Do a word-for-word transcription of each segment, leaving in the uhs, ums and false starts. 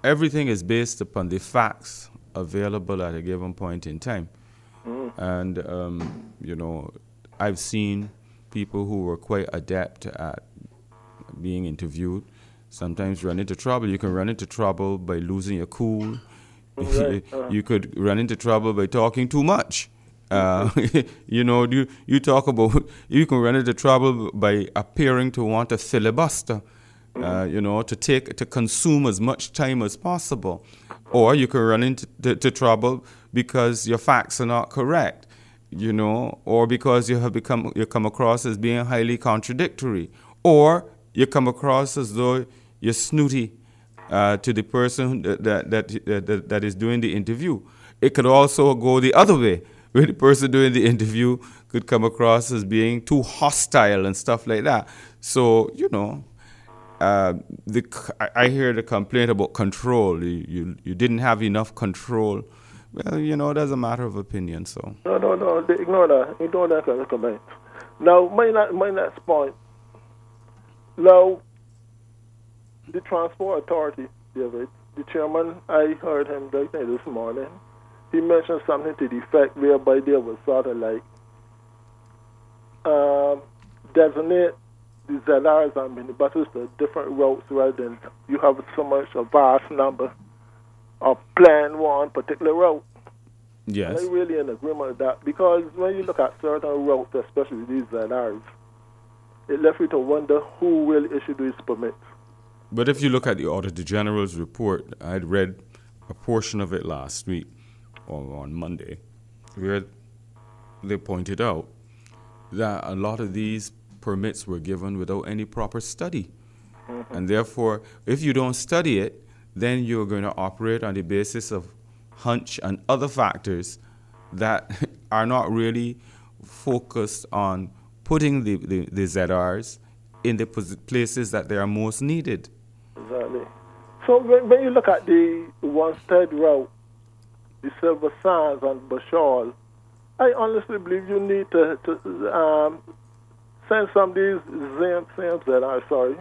everything is based upon the facts available at a given point in time. Mm. And, um, you know, I've seen people who were quite adept at being interviewed sometimes run into trouble. You can run into trouble by losing your cool. Right. Uh, You could run into trouble by talking too much. Uh, you know, you, you talk about, you can run into trouble by appearing to want to filibuster, uh, you know, to take, to consume as much time as possible. Or you can run into to, to trouble because your facts are not correct, you know, or because you have become, you come across as being highly contradictory, or you come across as though you're snooty uh, to the person that, that, that, that, that is doing the interview. It could also go the other way, where the person doing the interview could come across as being too hostile and stuff like that. So, you know, uh, the, I, I hear the complaint about control. You, you, you didn't have enough control. Well, you know, that's a matter of opinion, so. No, no, no, they ignore that. Ignore that kind of comment. Now, my, my next point. Now, the Transport Authority, David, the chairman, I heard him right now this morning. He mentioned something to the effect whereby there was sort of like um, designate the Z Rs and minibuses to different routes rather than you have so much a vast number of plan one particular route. Yes. And I'm really in agreement with that because when you look at certain routes, especially these Z Rs, it left you to wonder who will issue these permits. But if you look at the Auditor General's report, I had read a portion of it last week, or on Monday, where they pointed out that a lot of these permits were given without any proper study. Mm-hmm. And therefore, if you don't study it, then you're going to operate on the basis of hunch and other factors that are not really focused on putting the, the, the Z Rs in the places that they are most needed. Exactly. So when, when you look at the Wanstead route, the Silver Sands and Bashal, I honestly believe you need to, to um, send some of these same, same Z Rs, sorry,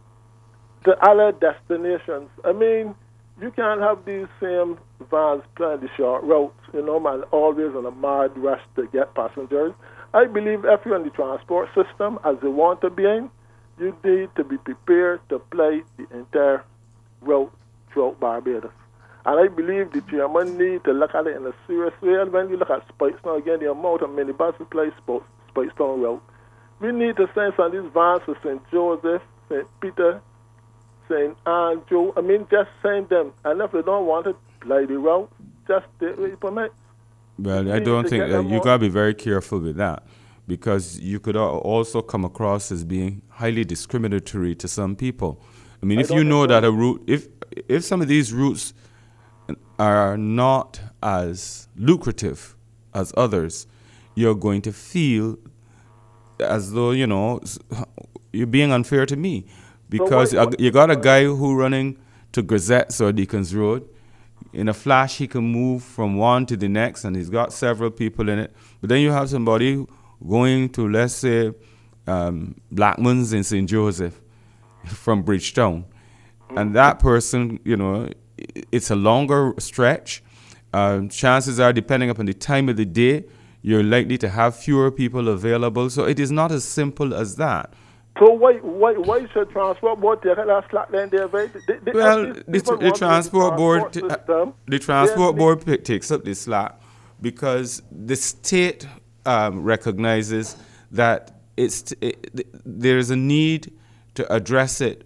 to other destinations. I mean, you can't have these same vans playing the short routes, you know, man, always in a mad rush to get passengers. I believe if you're in the transport system, as you want to be in, you need to be prepared to play the entire route throughout Barbados. And I believe the chairman need to look at it in a serious way. And when you look at Spikestown, again, the amount of minibuses play Spikestown route, we need to send some of these vans to Saint Joseph, Saint Peter, Saint Andrew. I mean, just send them. And if they don't want to play the route, just take the permit. Well, I don't think that you got to be very careful with that, because you could also come across as being highly discriminatory to some people. I mean, if you know that a route, if if some of these routes are not as lucrative as others, you're going to feel as though, you know, you're being unfair to me, because so wait, you got a guy who running to Grisette's or Deacons Road. In a flash, he can move from one to the next, and he's got several people in it. But then you have somebody going to, let's say, um, Blackman's in Saint Joseph from Bridgetown. Mm-hmm. And that person, you know, it's a longer stretch. Uh, chances are, depending upon the time of the day, you're likely to have fewer people available. So it is not as simple as that. So why why why should transport board take that slack then there? They, they, well, the, the transport board the, uh, the transport board p- takes up the slack because the state um, recognizes that it's it, there is a need to address it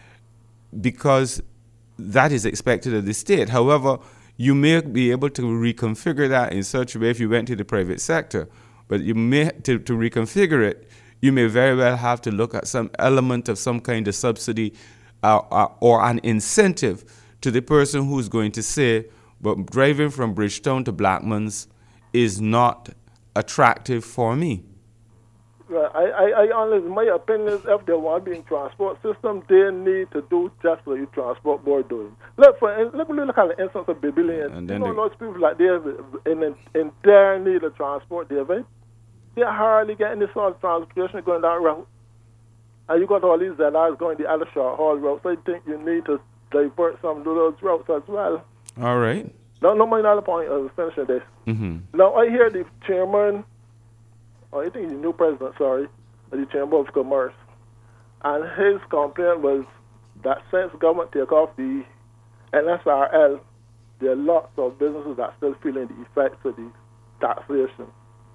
because that is expected of the state. However, you may be able to reconfigure that in such a way if you went to the private sector, but you may to, to reconfigure it. You may very well have to look at some element of some kind of subsidy uh, uh, or an incentive to the person who's going to say, but driving from Bridgetown to Blackman's is not attractive for me. Well, I, I, I honestly, my opinion is if they want to be in transport system, they need to do just what the transport board doing. Look, for, look, look at the instance of Babylon. And then you know, those people like they're in, in their need of transport, David. They're hardly getting this sort of transportation going that route. And you got all these Z Rs going the other short haul route. So I think you need to divert some of those routes as well. All right. No, no, my other point. I was finishing this. Mm-hmm. Now I hear the chairman, or I think the new president, sorry, of the Chamber of Commerce, and his complaint was that since government take off the N S R L, there are lots of businesses that are still feeling the effects of the taxation.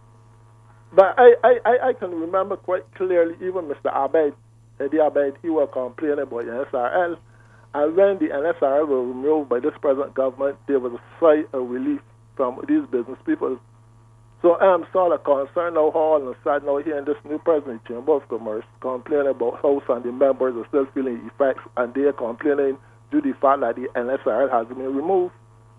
But I, I, I can remember quite clearly, even Mister Abed, Eddie Abed, he was complaining about the N S R L. And when the N S R L was removed by this present government, there was a sigh of relief from these business people. So I'm sort of concerned now, all and sad now hearing this new president of the Chamber of Commerce complaining about how some of the members are still feeling the effects, and they are complaining due to the fact that the N S R L has been removed.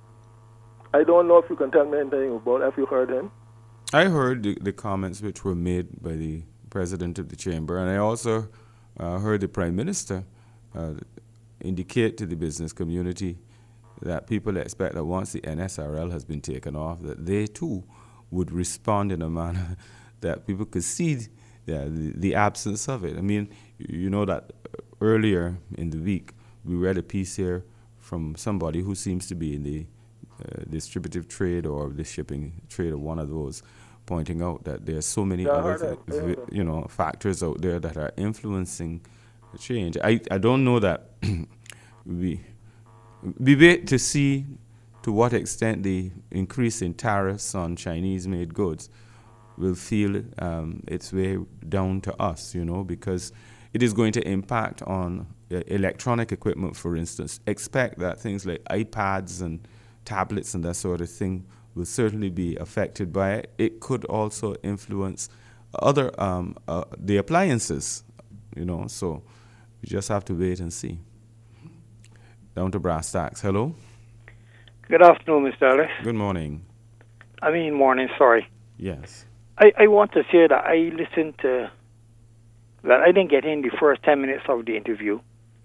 I don't know if you can tell me anything about it, if you heard him. I heard the, the comments which were made by the president of the chamber, and I also uh, heard the prime minister uh, indicate to the business community that people expect that once the N S R L has been taken off, that they too would respond in a manner that people could see yeah, the, the absence of it. I mean, you know that earlier in the week, we read a piece here from somebody who seems to be in the uh, distributive trade or the shipping trade, or one of those, pointing out that there are so many yeah, other th- you know, factors out there that are influencing the change. I, I don't know that we, we wait to see to what extent the increase in tariffs on Chinese-made goods will feel um, its way down to us, you know, because it is going to impact on uh, electronic equipment, for instance. Expect that things like iPads and tablets and that sort of thing will certainly be affected by it. It could also influence other, um, uh, the appliances, you know, so we just have to wait and see. Down to brass tacks. Hello? Good afternoon, Mister Ellis. Good morning. I mean morning, sorry. Yes. I, I want to say that I listened to, well, I didn't get in the first ten minutes of the interview.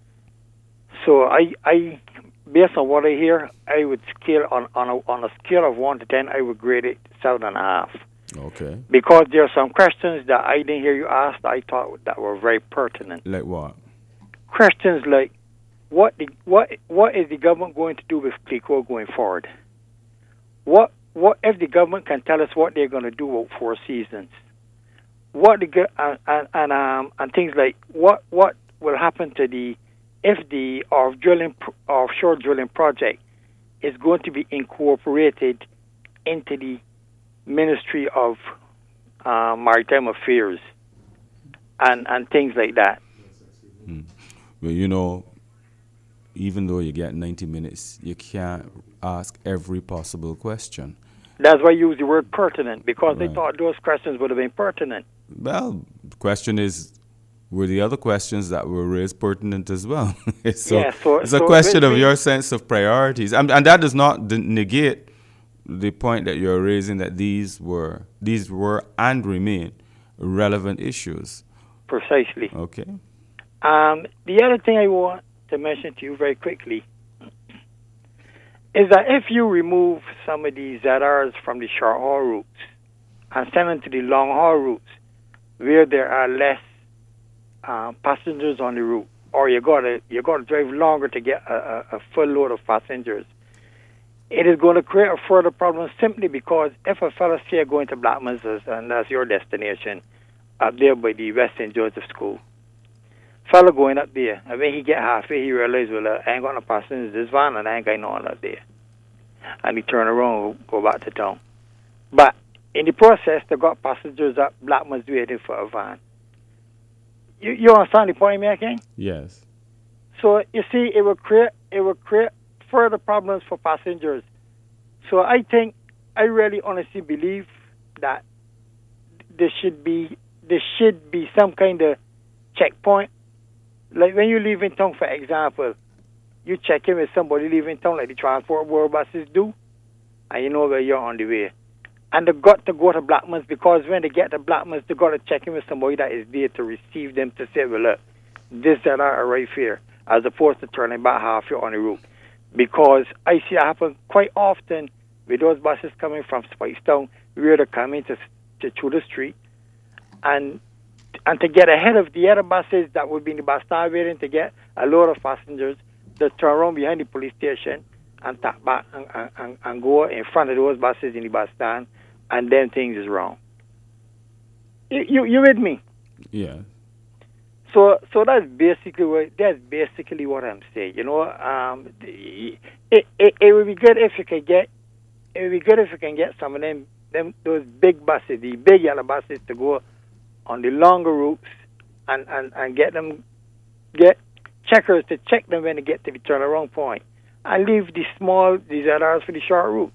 So I, I based on what I hear, I would scale on, on, a, on a scale of one to ten, I would grade it seven and a half. Okay. Because there are some questions that I didn't hear you ask that I thought that were very pertinent. Like what? Questions like, What the, what what is the government going to do with CLECO going forward? What what if the government can tell us what they're going to do with Four Seasons? What the and and, and um and things like what what will happen to the if the off drilling offshore drilling project is going to be incorporated into the Ministry of uh, Maritime Affairs and and things like that. Hmm. Well, you know, even though you get ninety minutes, you can't ask every possible question. That's why I use the word pertinent, because right. they thought those questions would have been pertinent. Well, the question is, were the other questions that were raised pertinent as well? so, yeah, so it's so a question of we, your sense of priorities. And, and that does not d- negate the point that you're raising, that these were, these were and remain relevant issues. Precisely. Okay. Um, the other thing I want to mention to you very quickly is that if you remove some of these Z Rs from the short haul routes and send them to the long haul routes where there are less uh, passengers on the route, or you gotta you gotta drive longer to get a, a, a full load of passengers, it is going to create a further problem, simply because if a fellow say going to Blackman's, and that's your destination, up there by the West Saint Joseph School, fellow going up there, and when he get halfway, he realize, well, uh, I ain't got no passengers this van, and I ain't got no one up there. And he turn around and go back to town. But in the process, they got passengers up Blackman's waiting for a van. You, you understand the point I'm making? Yes. So, you see, it will create, it will create further problems for passengers. So I think, I really honestly believe that there should be, there should be some kind of checkpoint. Like when you leave in town, for example, you check in with somebody leaving town, like the Transport Board buses do, and you know where you're on the way. And they got to go to Blackman's, because when they get to Blackman's, they got to check in with somebody that is there to receive them, to say, well, look, this that are arrive here, as opposed to turning back halfway on the route. Because I see it happen quite often with those buses coming from Spicestown, where they're coming to, to through the street, and and to get ahead of the other buses that would be in the bus star waiting to get a load of passengers, they turn around behind the police station and tap back and, and, and, and go in front of those buses in the bus stand, and then things is wrong. You, you, you with me? Yeah. So, so that's basically what that's basically what I'm saying. You know, um, it, it it would be good if you could get it would be good if you can get some of them them those big buses, the big yellow buses, to go on the longer routes and, and, and get them get checkers to check them when they get to the turnaround point, and leave the small the Z Rs for the short routes.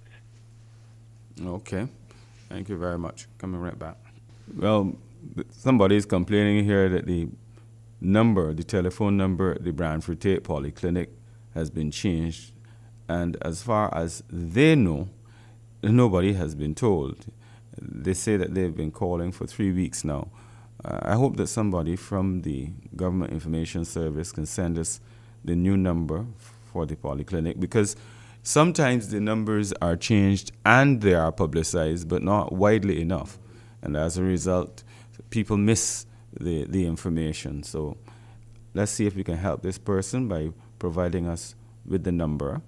Okay, thank you very much. Coming right back. Well, somebody is complaining here that the number, the telephone number at the Brantford Tate Polyclinic has been changed, and as far as they know, nobody has been told. They say that they've been calling for three weeks now. Uh, I hope that somebody from the Government Information Service can send us the new number for the polyclinic, because sometimes the numbers are changed and they are publicized, but not widely enough. And as a result, people miss the, the information. So let's see if we can help this person by providing us with the number.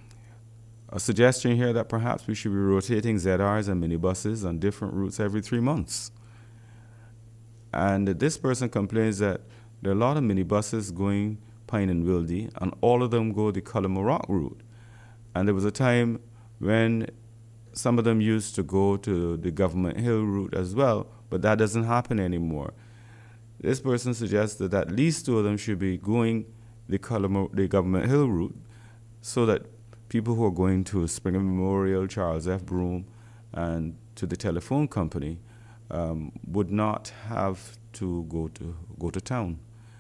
A suggestion here that perhaps we should be rotating Z Rs and minibuses on different routes every three months. And this person complains that there are a lot of minibuses going Pine and Wildy, and all of them go the Cullamorock route. And there was a time when some of them used to go to the Government Hill route as well, but that doesn't happen anymore. This person suggests that at least two of them should be going the, Cullamor- the Government Hill route, so that people who are going to Springer Memorial, Charles F. Broome, and to the telephone company um, would not have to go to go to town.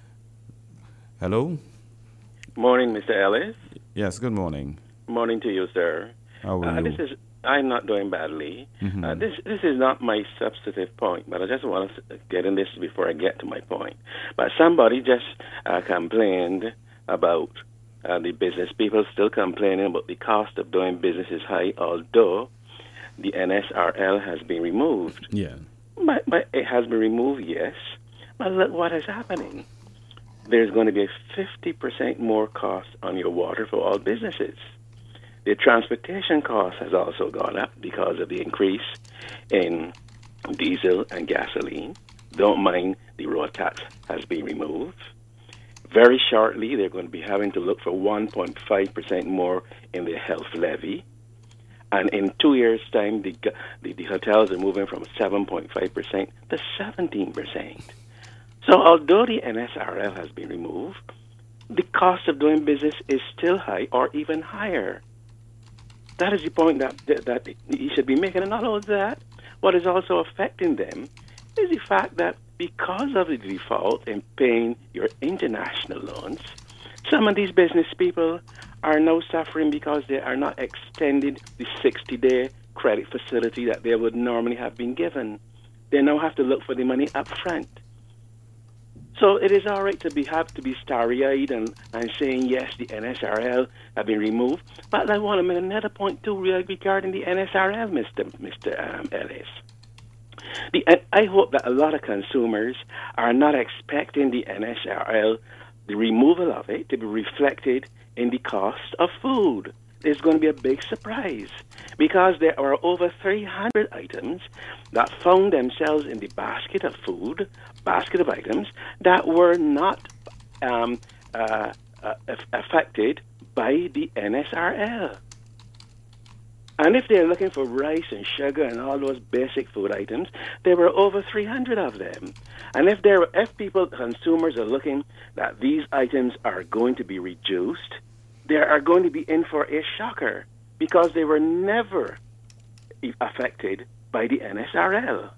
Hello? Morning, Mister Ellis. Yes, good morning. Morning to you, sir. How are uh, you? This is, I'm not doing badly. Mm-hmm. Uh, this this is not my substantive point, but I just want to get in this before I get to my point. But somebody just uh, complained about uh, the business. People still complaining about the cost of doing business is high, although the N S R L has been removed. Yeah. But, but it has been removed, yes. But look what is happening. There's going to be a fifty percent more cost on your water for all businesses. The transportation cost has also gone up because of the increase in diesel and gasoline. Don't mind the road tax has been removed. Very shortly, they're going to be having to look for one point five percent more in the health levy. And in two years' time, the, the, the hotels are moving from seven point five percent to seventeen percent. So although the N S R L has been removed, the cost of doing business is still high or even higher. That is the point that, that, that you should be making. And not only that, what is also affecting them is the fact that because of the default in paying your international loans, some of these business people are now suffering because they are not extended the sixty-day credit facility that they would normally have been given. They now have to look for the money up front. So it is all right to be have to be starry-eyed and, and saying, yes, the N S R L have been removed. But I want to make another point, too, regarding the N S R L, Mister Mister Um, Ellis. The, I hope that a lot of consumers are not expecting the N S R L, the removal of it, to be reflected in the cost of food. There's going to be a big surprise because there are over three hundred items that found themselves in the basket of food, basket of items that were not um, uh, uh, affected by the N S R L. And if they're looking for rice and sugar and all those basic food items, there were over three hundred of them. And if there, if people, consumers are looking that these items are going to be reduced, they are going to be in for a shocker because they were never affected by the N S R L.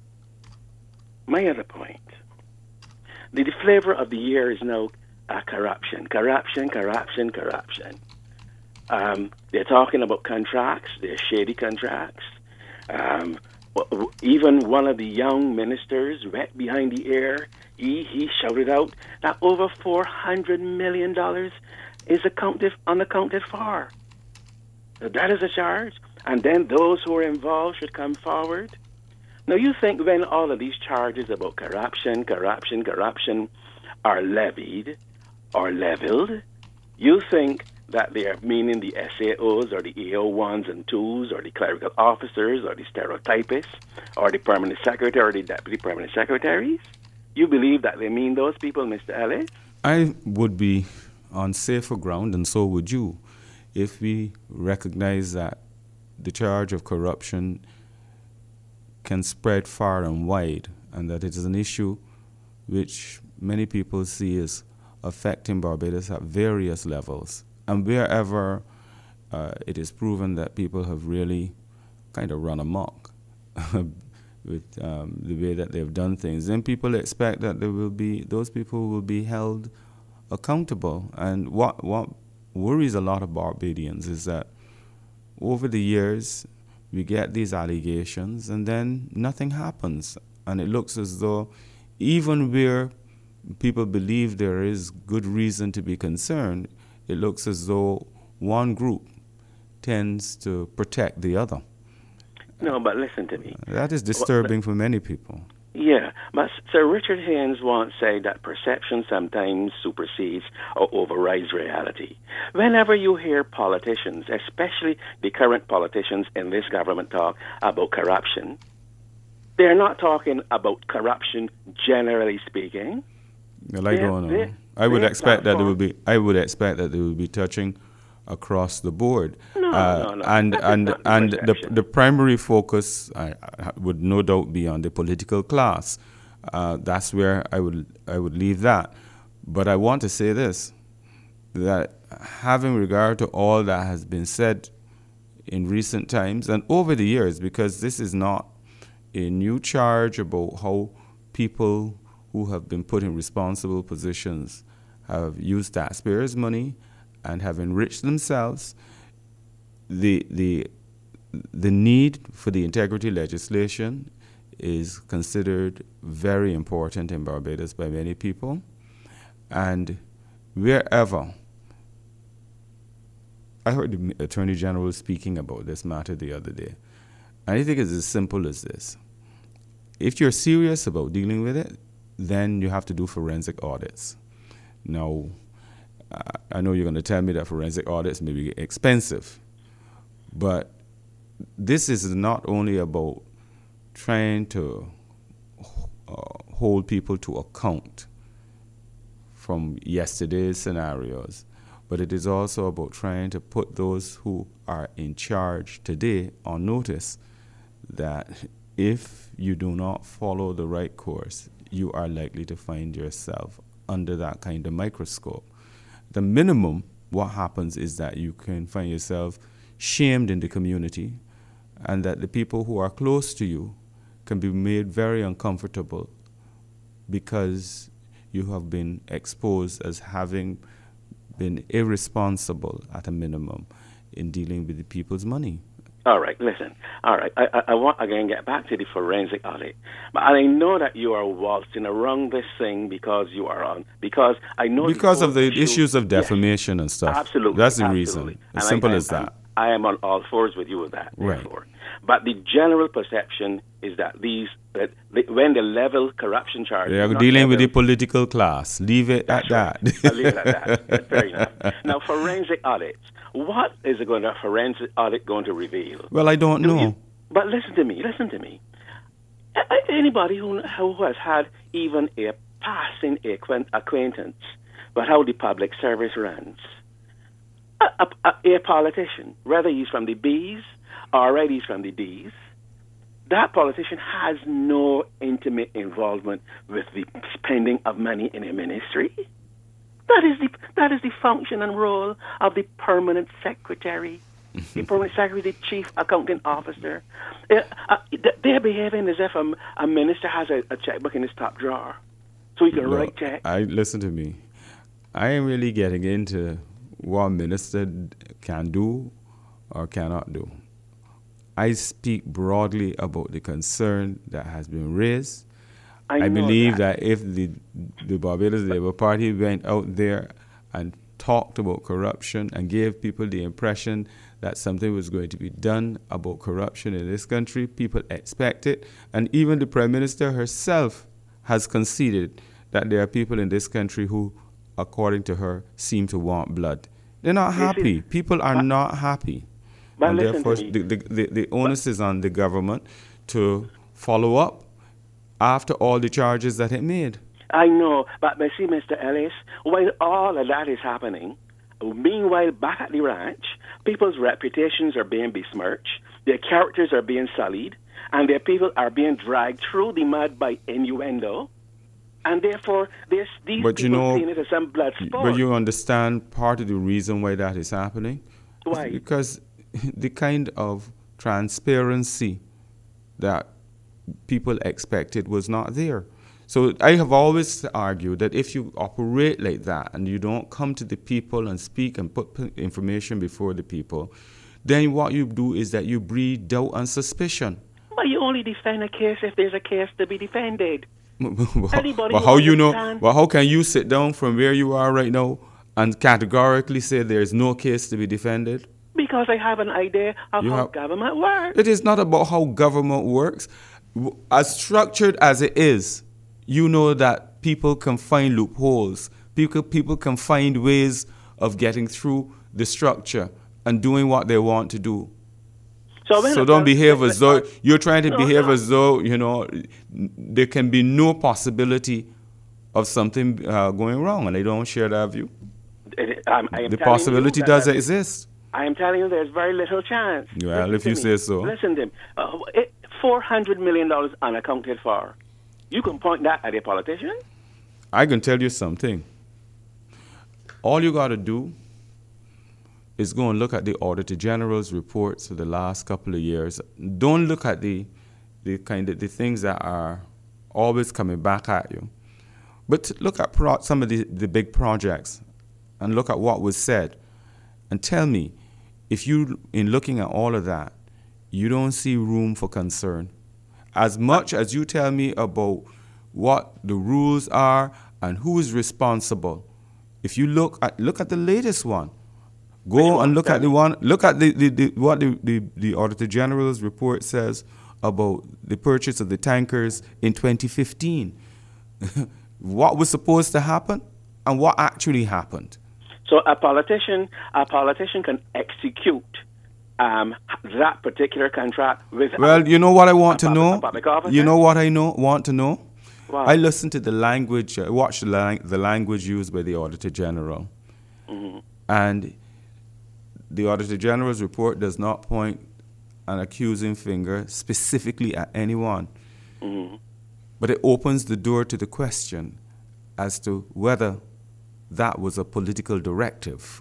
My other point, the, the flavor of the year is now uh, corruption, corruption, corruption, corruption. Um, they're talking about contracts, they're shady contracts. Um, even one of the young ministers, right behind the ear, he, he shouted out that over four hundred million dollars is accounted, unaccounted for. So that is a charge. And then those who are involved should come forward. Now, you think when all of these charges about corruption, corruption, corruption are levied or leveled, You think that they are meaning the S A Os or the E O ones and twos or the clerical officers or the stereotypists or the permanent secretary or the deputy permanent secretaries? You believe that they mean those people, Mister Ellis? I would be on safer ground, and so would you, if we recognize that the charge of corruption can spread far and wide, and that it is an issue which many people see as affecting Barbados at various levels. And wherever uh, it is proven that people have really kind of run amok with um, the way that they've done things, then people expect that there will be those people will be held accountable. And what what worries a lot of Barbadians is that over the years we get these allegations and then nothing happens, and it looks as though even where people believe there is good reason to be concerned, it looks as though one group tends to protect the other. No, but listen to me. That is disturbing well, for many people. Yeah, but Sir Richard Haynes once said that perception sometimes supersedes or overrides reality. Whenever you hear politicians, especially the current politicians in this government, talk about corruption, they're not talking about corruption generally speaking. Well, I don't know. I would expect that they would be. I would expect that they would be touching across the board. No, uh, no, no. And That and is not and the the perception. the primary focus I, I would no doubt be on the political class. Uh, that's where I would I would leave that. But I want to say this: that having regard to all that has been said in recent times and over the years, because this is not a new charge about how people who have been put in responsible positions have used taxpayers' money and have enriched themselves. The the the need for the integrity legislation is considered very important in Barbados by many people, and wherever I heard the Attorney General speaking about this matter the other day, and I think it's as simple as this: if you're serious about dealing with it, then you have to do forensic audits. Now, uh, I know you're going to tell me that forensic audits may be expensive, but this is not only about trying to uh, hold people to account from yesterday's scenarios, but it is also about trying to put those who are in charge today on notice that if you do not follow the right course, you are likely to find yourself under that kind of microscope. The minimum, what happens is that you can find yourself shamed in the community, and that the people who are close to you can be made very uncomfortable because you have been exposed as having been irresponsible at a minimum in dealing with the people's money. All right, listen. All right, I, I, I want again get back to the forensic audit, but I know that you are waltzing around this thing because you are on because I know because the of the issue, issues of defamation yes, and stuff. Absolutely, that's the absolutely. reason. As and simple I, I, as that. I am on all fours with you with that. Right. Therefore. But the general perception is that these that they, when the level corruption charge, they are dealing with the political class. Leave it That's at right. that. I'll leave it at that. That's fair enough. Now, forensic audits. What is it going to forensic audit going to reveal? Well, I don't know. You, but listen to me. Listen to me. A- Anybody who who has had even a passing acquaint- acquaintance with how the public service runs, a, a, a politician, whether he's from the B's or whether he's from the D's, that politician has no intimate involvement with the spending of money in a ministry. That is the that is the function and role of the permanent secretary, the permanent secretary, the chief accounting officer. Uh, uh, they're behaving as if a, a minister has a, a checkbook in his top drawer, so he can Look, write checks. I listen to me. I am really getting into what a minister can do or cannot do. I speak broadly about the concern that has been raised. I, I know believe that. that if the the Barbados Labour Party went out there and talked about corruption and gave people the impression that something was going to be done about corruption in this country, people expect it. And even the Prime Minister herself has conceded that there are people in this country who according to her, seem to want blood. They're not happy. People are but, not happy. But and listen therefore, to me. the, the, the, the onus but, is on the government to follow up after all the charges that it made. I know, but but see, Mister Ellis, while all of that is happening, meanwhile, back at the ranch, people's reputations are being besmirched, their characters are being sullied, and their people are being dragged through the mud by innuendo, and therefore, there's these but people you know, seeing it as some blood sport. But you understand part of the reason why that is happening? Why? It's because the kind of transparency that people expected was not there. So I have always argued that if you operate like that and you don't come to the people and speak and put information before the people, then what you do is that you breed doubt and suspicion. But you only defend a case if there's a case to be defended. but but how you know? But how can you sit down from where you are right now and categorically say there is no case to be defended? Because I have an idea of you how have, government works. It is not about how government works. As structured as it is, you know that people can find loopholes. People, people can find ways of getting through the structure and doing what they want to do. So, so don't behave as though you're trying to no, behave no. as though, you know, there can be no possibility of something uh, going wrong, and I don't share that view. It, um, I am the possibility does I, exist. I am telling you there's very little chance. Well, Listen if you me. say so. Listen to him. Uh, it, four hundred million dollars unaccounted for. You can point that at a politician? I can tell you something. All you got to do is go and look at the Auditor General's reports for the last couple of years. Don't look at the the kind of the things that are always coming back at you. But look at pro- some of the, the big projects and look at what was said. And tell me, if you, in looking at all of that, you don't see room for concern. As much as you tell me about what the rules are and who is responsible, if you look at look at the latest one, go and look at the one, look at the, the, the what the, the, the Auditor General's report says about the purchase of the tankers in twenty fifteen. What was supposed to happen and what actually happened. So a politician, a politician can execute Um, that particular contract with. Well, you know what I want to know. Public you know what I know want to know. Wow. I listened to the language. I watched the, lang- the language used by the Auditor General, mm-hmm. and the Auditor General's report does not point an accusing finger specifically at anyone, mm-hmm. but it opens the door to the question as to whether that was a political directive.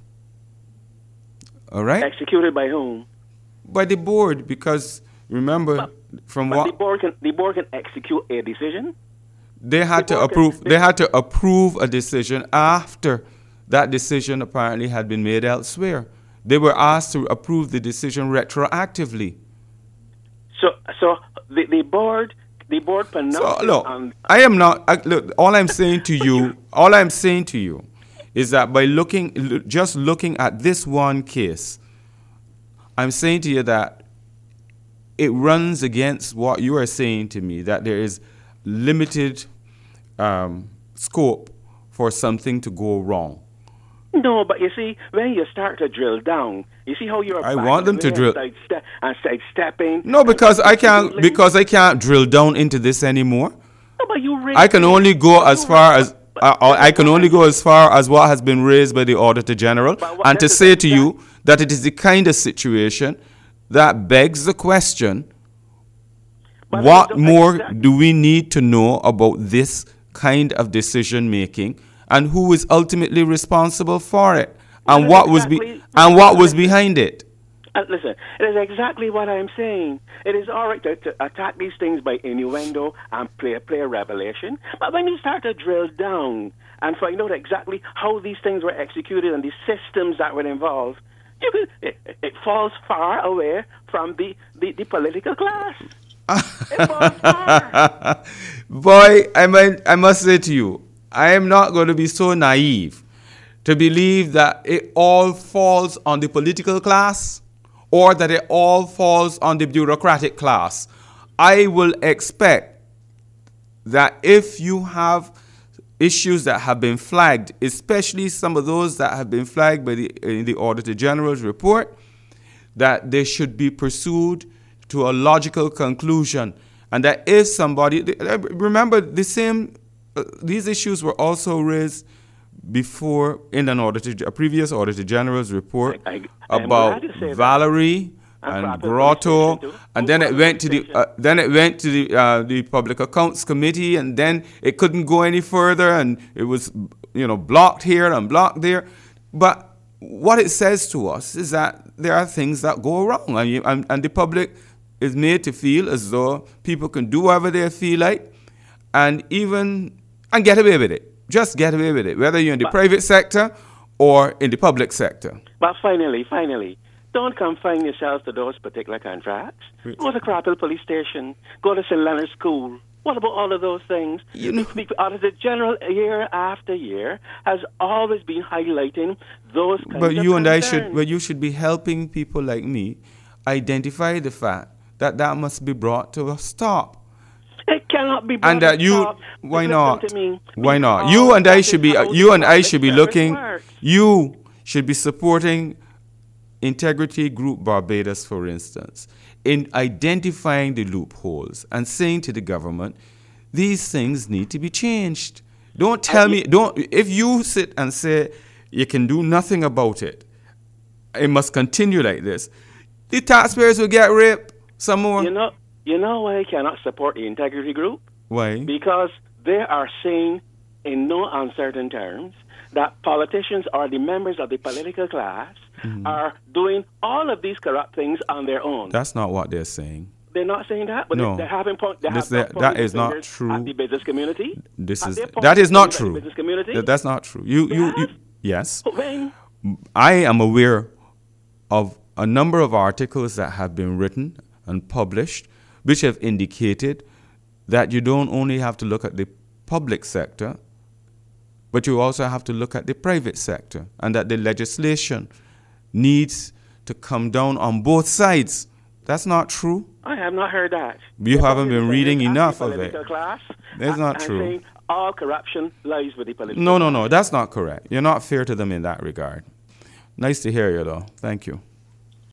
All right. Executed by whom? By the board, because remember, but, from but what the board can the board can execute a decision. They had the to approve. Can, they, they had to approve a decision after that decision apparently had been made elsewhere. They were asked to approve the decision retroactively. So, so the, the board, the board pronounced. So look, on, I am not. I, look, all I'm saying to you, all I'm saying to you, is that by looking, just looking at this one case, I'm saying to you that it runs against what you are saying to me, that there is limited um, scope for something to go wrong. No, but you see, when you start to drill down, you see how you're. I want them to drill and side, and side stepping. No, because I can't. Because I can't drill down into this anymore. No, but you. I can only go as far as. Uh, I can only go as far as what has been raised by the Auditor General, and to say to you that it is the kind of situation that begs the question, what more do we need to know about this kind of decision making, and who is ultimately responsible for it, and what was be and what was behind it? Uh, listen, it is exactly what I'm saying. It is all right to, to attack these things by innuendo and play, play a revelation, but when you start to drill down and find out exactly how these things were executed and the systems that were involved, you could, it, it falls far away from the, the, the political class. It falls far. Boy, I, might, I must say to you, I am not going to be so naive to believe that it all falls on the political class, or that it all falls on the bureaucratic class. I will expect that if you have issues that have been flagged, especially some of those that have been flagged by the, in the Auditor General's report, that they should be pursued to a logical conclusion. And that if somebody, remember the same, uh, these issues were also raised before in an auditor, a previous Auditor General's report I, I, about Valerie and, and Grotto, and then it went to the uh, then it went to the uh, the Public Accounts Committee, and then it couldn't go any further, and it was, you know, blocked here and blocked there. But what it says to us is that there are things that go wrong, and, you, and, and the public is made to feel as though people can do whatever they feel like, and even and get away with it. Just get away with it, whether you're in the but, private sector or in the public sector. But finally, finally, don't confine yourselves to those particular contracts. Go to Crappel Police Station. Go to Saint Leonard's School. What about all of those things? You know, the Auditor General, year after year, has always been highlighting those kinds but of you and concerns. I should, but you should be helping people like me identify the fact that that must be brought to a stop. It cannot be brought and that to you, stop. why not? Me, why not? You and I should be, you and I should be looking. Works. You should be supporting Integrity Group Barbados, for instance, in identifying the loopholes and saying to the government, these things need to be changed. Don't tell me, don't, if you sit and say you can do nothing about it, it must continue like this, the taxpayers will get raped some more. You know, you know why I cannot support the Integrity Group? Why? Because they are saying in no uncertain terms that politicians or the members of the political class mm-hmm. are doing all of these corrupt things on their own. That's not what they're saying. They're not saying that, but no. they're having point. They this, have that, that is not true. At the business community. This is that is not true. Business community. That, that's not true. You, you, you, yes. When? I am aware of a number of articles that have been written and published, which have indicated that you don't only have to look at the public sector, but you also have to look at the private sector, and that the legislation needs to come down on both sides. That's not true. I have not heard that. You They're haven't been reading enough of it. Class, that's not and true. Saying all corruption lies with the political No, no, class. no. That's not correct. You're not fair to them in that regard. Nice to hear you, though. Thank you.